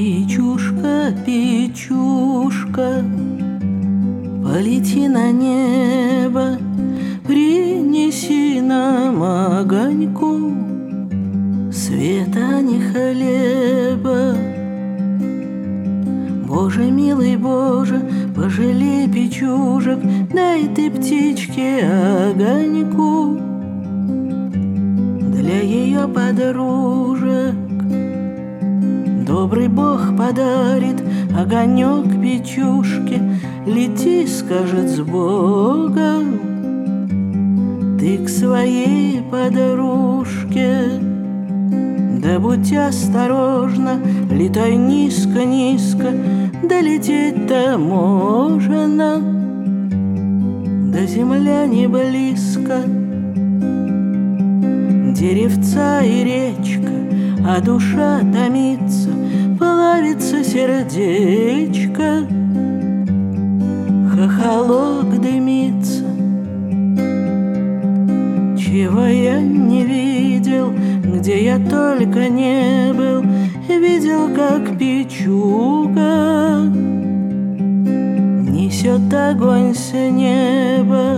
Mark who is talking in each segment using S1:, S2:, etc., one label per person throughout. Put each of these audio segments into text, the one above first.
S1: Печушка, печушка, полети на небо, принеси нам огоньку, света, а не хлеба. Боже, милый Боже, пожалей печужек, дай ты птичке огоньку для ее подружек. Добрый Бог подарит огонек печушке, лети, скажет, с Богом ты к своей подружке. Да будь осторожна, летай низко-низко, долететь-то можно, до земля не близко. Деревца и речка, а душа томится, плавится сердечко, хохолок дымится. Чего я не видел, где я только не был, видел, как печуга несет огонь с неба.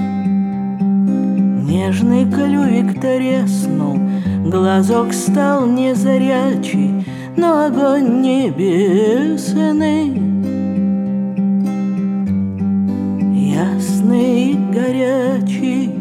S1: Нежный клювик треснул, глазок стал незрячий, но огонь небесный ясный и горячий.